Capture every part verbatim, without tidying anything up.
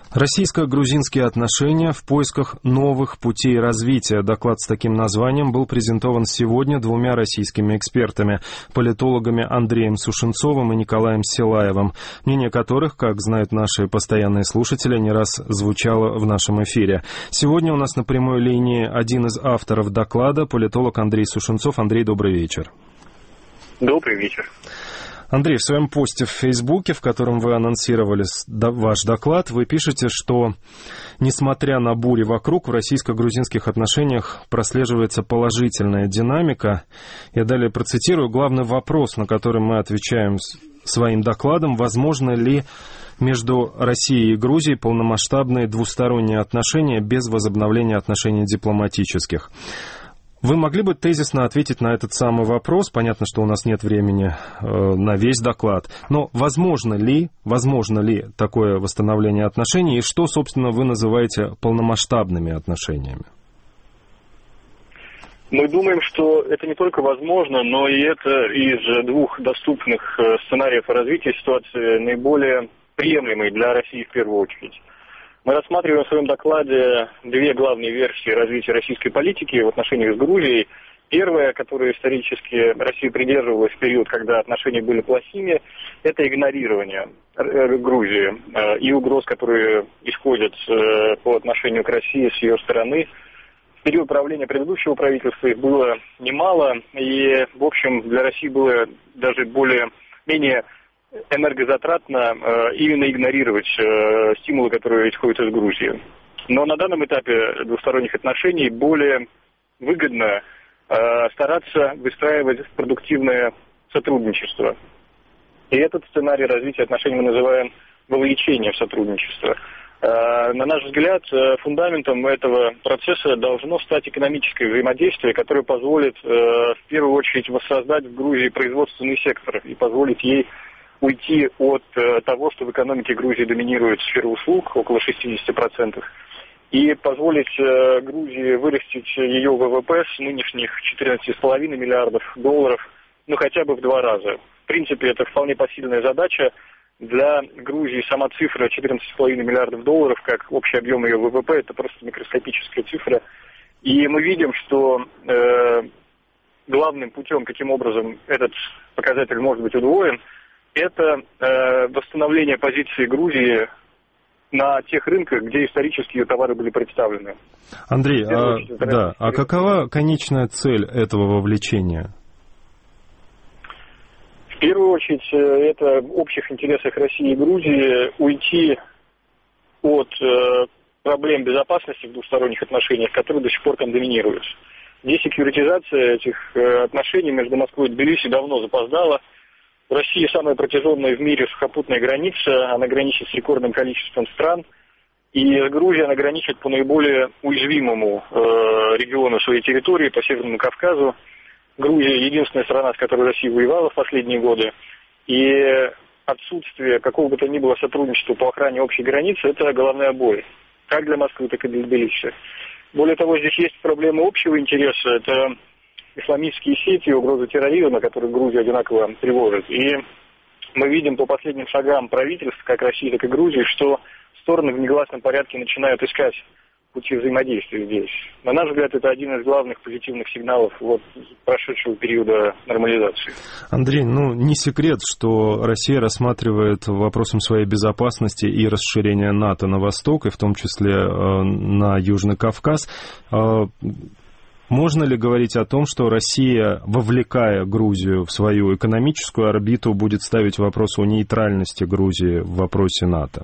Российско-грузинские отношения в поисках новых путей развития. Доклад с таким названием был презентован сегодня двумя российскими экспертами, политологами Андреем Сушенцовым и Николаем Силаевым, мнение которых, как знают наши постоянные слушатели, не раз звучало в нашем эфире. Сегодня у нас на прямой линии один из авторов доклада, политолог Андрей Сушенцов. Андрей, добрый вечер. Добрый вечер. Андрей, в своем посте в Фейсбуке, в котором вы анонсировали ваш доклад, вы пишете, что, несмотря на бури вокруг, в российско-грузинских отношениях прослеживается положительная динамика. Я далее процитирую. Главный вопрос, на который мы отвечаем своим докладом: возможно ли между Россией и Грузией полномасштабные двусторонние отношения без возобновления отношений дипломатических? Вы могли бы тезисно ответить на этот самый вопрос? Понятно, что у нас нет времени э, на весь доклад, но возможно ли, возможно ли такое восстановление отношений, и что, собственно, вы называете полномасштабными отношениями? Мы думаем, что это не только возможно, но и это из двух доступных сценариев развития ситуации наиболее приемлемый для России в первую очередь. Мы рассматриваем в своем докладе две главные версии развития российской политики в отношениях с Грузией. Первая, которую исторически Россия придерживалась в период, когда отношения были плохими, это игнорирование Грузии и угроз, которые исходят по отношению к России с ее стороны. В период правления предыдущего правительства их было немало, и, в общем, для России было даже более, менее энергозатратно э, именно игнорировать э, стимулы, которые исходят из Грузии. Но на данном этапе двусторонних отношений более выгодно э, стараться выстраивать продуктивное сотрудничество. И этот сценарий развития отношений мы называем вовлечением в сотрудничество. Э, на наш взгляд, э, фундаментом этого процесса должно стать экономическое взаимодействие, которое позволит э, в первую очередь воссоздать в Грузии производственный сектор и позволить ей уйти от э, того, что в экономике Грузии доминирует сфера услуг, около шестьдесят процентов, и позволить э, Грузии вырастить ее ВВП с нынешних четырнадцати с половиной миллиардов долларов, ну хотя бы в два раза. В принципе, это вполне посильная задача. Для Грузии сама цифра четырнадцать с половиной миллиардов долларов, как общий объем ее ВВП, это просто микроскопическая цифра. И мы видим, что э, главным путем, каким образом этот показатель может быть удвоен, это э, восстановление позиции Грузии на тех рынках, где исторически ее товары были представлены. Андрей, а, да, а какова конечная цель этого вовлечения? В первую очередь, это в общих интересах России и Грузии уйти от э, проблем безопасности в двусторонних отношениях, которые до сих пор там доминируют. Десекьюритизация этих э, отношений между Москвой и Тбилиси давно запоздала. В России самая протяженная в мире сухопутная граница, она граничит с рекордным количеством стран, и Грузия она граничит по наиболее уязвимому э, региону своей территории, по Северному Кавказу. Грузия единственная страна, с которой Россия воевала в последние годы, и отсутствие какого бы то ни было сотрудничества по охране общей границы – это головная боль, как для Москвы, так и для Тбилиси. Более того, здесь есть проблемы общего интереса, это исламистские сети, угрозы терроризма, которые Грузию одинаково тревожат. И мы видим по последним шагам правительств, как России, так и Грузии, что стороны в негласном порядке начинают искать пути взаимодействия здесь. На наш взгляд, это один из главных позитивных сигналов вот прошедшего периода нормализации. Андрей, ну не секрет, что Россия рассматривает вопросом своей безопасности и расширения НАТО на восток, и в том числе э, на Южный Кавказ. Э, Можно ли говорить о том, что Россия, вовлекая Грузию в свою экономическую орбиту, будет ставить вопрос о нейтральности Грузии в вопросе НАТО?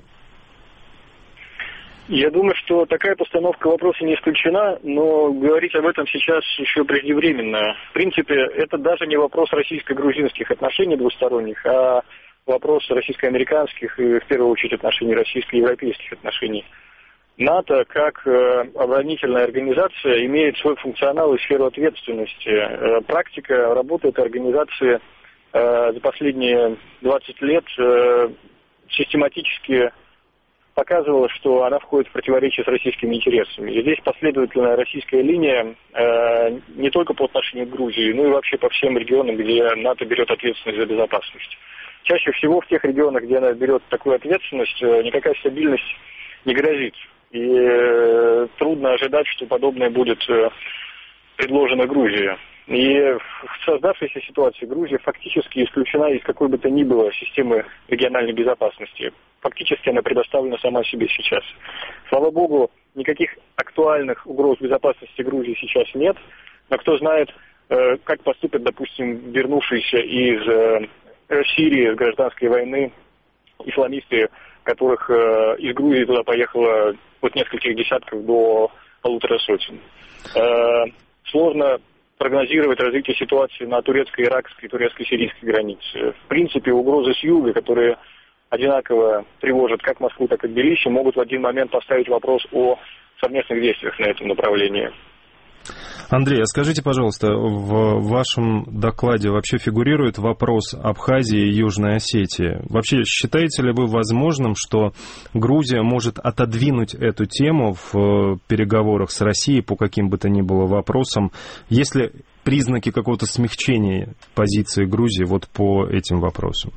Я думаю, что такая постановка вопроса не исключена, но говорить об этом сейчас еще преждевременно. В принципе, это даже не вопрос российско-грузинских отношений двусторонних, а вопрос российско-американских и, в первую очередь, отношений российско-европейских отношений. НАТО, как э, оборонительная организация, имеет свой функционал и сферу ответственности. Э, практика работы этой организации э, за последние двадцать лет э, систематически показывала, что она входит в противоречие с российскими интересами. И здесь последовательная российская линия э, не только по отношению к Грузии, но и вообще по всем регионам, где НАТО берет ответственность за безопасность. Чаще всего в тех регионах, где она берет такую ответственность, э, никакая стабильность не грозит. И э, трудно ожидать, что подобное будет э, предложено Грузии. И в создавшейся ситуации Грузия фактически исключена из какой бы то ни было системы региональной безопасности. Фактически она предоставлена сама себе сейчас. Слава богу, никаких актуальных угроз безопасности Грузии сейчас нет. Но кто знает, э, как поступят, допустим, вернувшиеся из э, Сирии, из гражданской войны, исламисты, которых э, из Грузии туда поехало от нескольких десятков до полутора сотен. Э, сложно прогнозировать развитие ситуации на турецко-иракской, турецко-сирийской границе. В принципе, угрозы с юга, которые одинаково тревожат как Москву, так и Тбилиси, могут в один момент поставить вопрос о совместных действиях на этом направлении. Андрей, а скажите, пожалуйста, в вашем докладе вообще фигурирует вопрос Абхазии и Южной Осетии. Вообще, считаете ли вы возможным, что Грузия может отодвинуть эту тему в переговорах с Россией по каким бы то ни было вопросам? Есть ли признаки какого-то смягчения позиции Грузии вот по этим вопросам?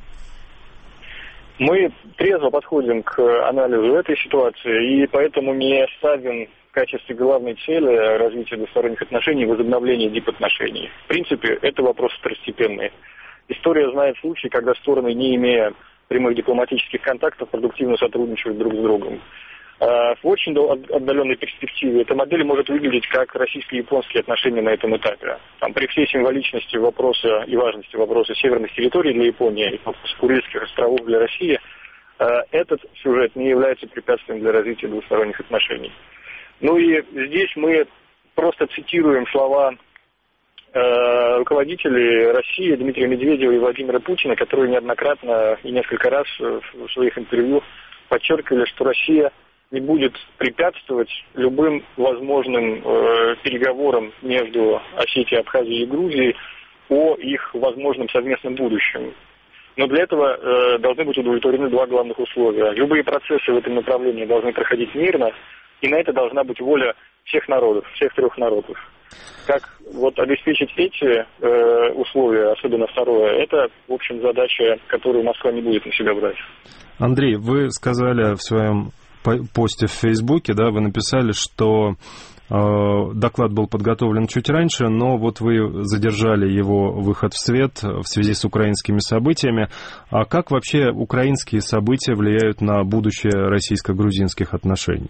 Мы трезво подходим к анализу этой ситуации, и поэтому не ставим в качестве главной цели развития двусторонних отношений возобновление дипотношений. В принципе, это вопрос второстепенный. История знает случаи, когда стороны, не имея прямых дипломатических контактов, продуктивно сотрудничают друг с другом. В очень отдаленной перспективе эта модель может выглядеть как российско-японские отношения на этом этапе. Там, при всей символичности вопроса и важности вопроса северных территорий для Японии и вопроса Курильских островов для России, этот сюжет не является препятствием для развития двусторонних отношений. Ну и здесь мы просто цитируем слова э, руководителей России Дмитрия Медведева и Владимира Путина, которые неоднократно и несколько раз в своих интервью подчеркивали, что Россия не будет препятствовать любым возможным э, переговорам между Осетией, Абхазией и Грузией о их возможном совместном будущем. Но для этого э, должны быть удовлетворены два главных условия. Любые процессы в этом направлении должны проходить мирно, и на это должна быть воля всех народов, всех трех народов. Как вот обеспечить эти э, условия, особенно второе, это, в общем, задача, которую Москва не будет на себя брать. Андрей, вы сказали в своем посте в Фейсбуке, да, вы написали, что э, доклад был подготовлен чуть раньше, но вот вы задержали его выход в свет в связи с украинскими событиями. А как вообще украинские события влияют на будущее российско-грузинских отношений?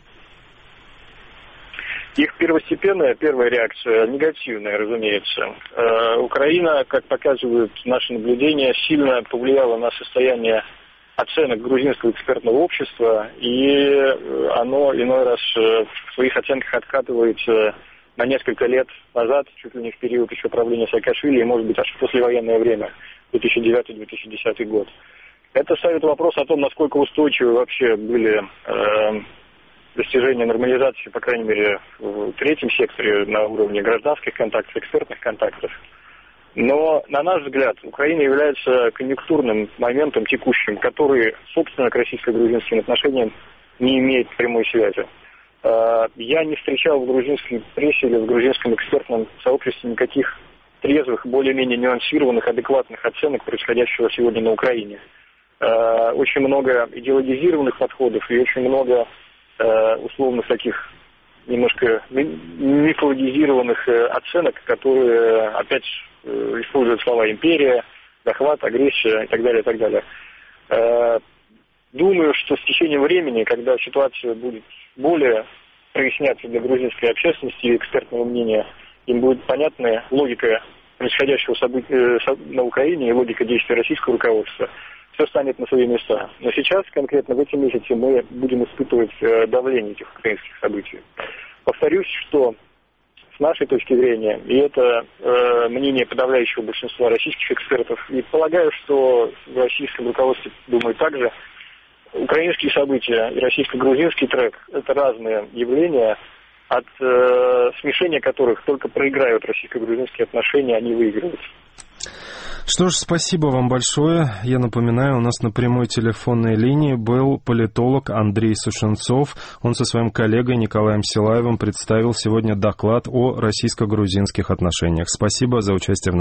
Их первостепенная, первая реакция негативная, разумеется. Э, Украина, как показывают наши наблюдения, сильно повлияла на состояние оценок грузинского экспертного общества, и оно иной раз в своих оценках откатывается на несколько лет назад, чуть ли не в период еще правления Саакашвили, и, может быть, аж в послевоенное время, две тысячи девятый - две тысячи десятый год. Это ставит вопрос о том, насколько устойчивы вообще были э, достижения нормализации, по крайней мере, в третьем секторе на уровне гражданских контактов, экспертных контактов. Но, на наш взгляд, Украина является конъюнктурным моментом текущим, который, собственно, к российско-грузинским отношениям не имеет прямой связи. Я не встречал в грузинской прессе или в грузинском экспертном сообществе никаких трезвых, более-менее нюансированных, адекватных оценок происходящего сегодня на Украине. Очень много идеологизированных подходов и очень много условных таких немножко мифологизированных оценок, которые опять используют слова «империя», «захват», «агрессия» и так далее, и так далее. Думаю, что с течением времени, когда ситуация будет более проясняться для грузинской общественности и экспертного мнения, им будет понятна логика происходящего события на Украине и логика действий российского руководства. Все станет на свои места. Но сейчас, конкретно в эти месяцы, мы будем испытывать давление этих украинских событий. Повторюсь, что с нашей точки зрения, и это э, мнение подавляющего большинства российских экспертов, и полагаю, что в российском руководстве думают так же, украинские события и российско-грузинский трек – это разные явления, от э, смешения которых только проиграют российско-грузинские отношения, а не выигрывают. Что ж, спасибо вам большое. Я напоминаю, у нас на прямой телефонной линии был политолог Андрей Сушенцов. Он со своим коллегой Николаем Силаевым представил сегодня доклад о российско-грузинских отношениях. Спасибо за участие в